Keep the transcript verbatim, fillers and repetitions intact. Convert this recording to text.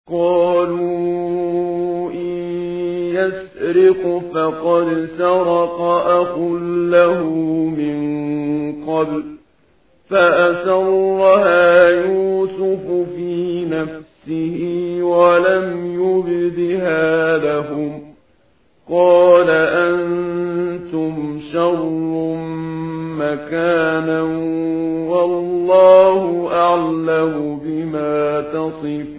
قالوا إن يسرق فقد سرق أخ له من قبل فأسرها يوسف في نفسه ولم يبدها لهم قال أنتم شر مكانا والله أعلم بما تصفون